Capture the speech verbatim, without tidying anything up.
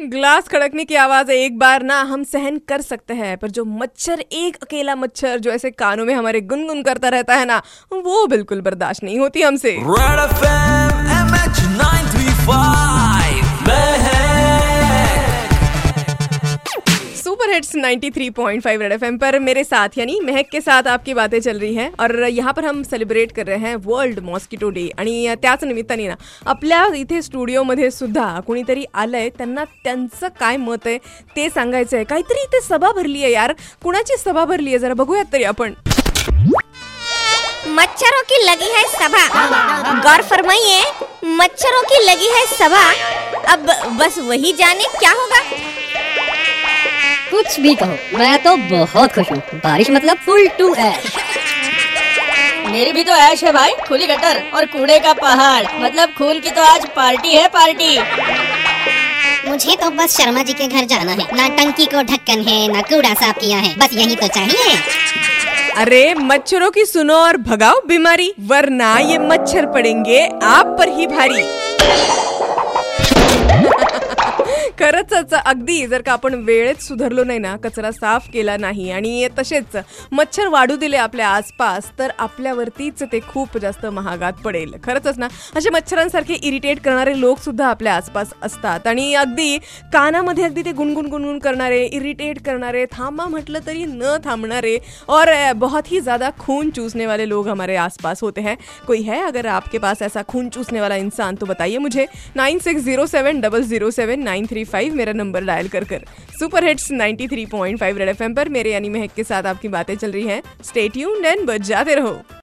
Glass खड़कने की आवाज एक बार ना हम सहन कर सकते हैं, पर जो मच्छर, एक अकेला मच्छर जो ऐसे कानों में हमारे गुनगुन करता रहता है ना, वो बिल्कुल बर्दाश्त नहीं होती हमसे। Red FM M H nine three five super hits ninety three point five Red FM पर मेरे साथ यानी महक के साथ आपकी बातें चल रही हैं और यहाँ पर हम सेलिब्रेट कर रहे हैं वर्ल्ड मॉस्किटो डे। आणि त्याच निमित्ताने ना आपल्या इथे स्टुडिओमध्ये सुद्धा कोणीतरी आलंय, त्यांना त्यांचं काय मत आहे ते सांगायचं आहे। काहीतरी इथे सभा भरली आहे यार, कुणाची सभा भरली आहे जरा बघूयात तरी आपण। मच्छरों की लगी है सभा, गौर फरमाइए, मच्छरों की लगी है सभा। अब बस वही जाने क्या होगा। कुछ भी कहो, मैं तो बहुत खुश हूँ। बारिश मतलब फुल टू ऐश। मेरी भी तो ऐश है भाई, खुली गटर और कूड़े का पहाड़, मतलब खून की तो आज पार्टी है पार्टी। मुझे तो बस शर्मा जी के घर जाना है, ना टंकी को ढक्कन है ना कूड़ा साफ किया है, बस यही तो चाहिए। अरे मच्छरों की सुनो और भगाओ बीमारी, वरना ये मच्छर पड़ेंगे आप पर ही भारी। खरंच अगदी जर का आपण वेळेत सुधारलो नाही ना, कचरा साफ केला नाही आणि तसेच मच्छर वाढू दिले आपल्या आसपास, तर आपल्यावरतीच ते खूप जास्त महागात पडेल। खरंच ना, असे मच्छरांसारखे इरिटेट करणारे लोक सुद्धा आपल्या आसपास असतात आणि अगदी कानामध्ये अगदी ते गुणगुण गुणगुण करणारे, इरिटेट करणारे, थांबा म्हटलं तरी न थांबणारे और बहुत ही ज़्यादा खून चूसने वाले लोग हमारे आसपास होते हैं। कोई है अगर आपके पास ऐसा खून चूसने वाला इंसान तो बताइए मुझे। Nine six zero seven double zero seven nine three five मेरा नंबर डायल कर कर। Super hits ninety three point five Red FM पर मेरे यानी महक के साथ आपकी बातें चल रही हैं। स्टे ट्यून्ड एंड बजाते रहो।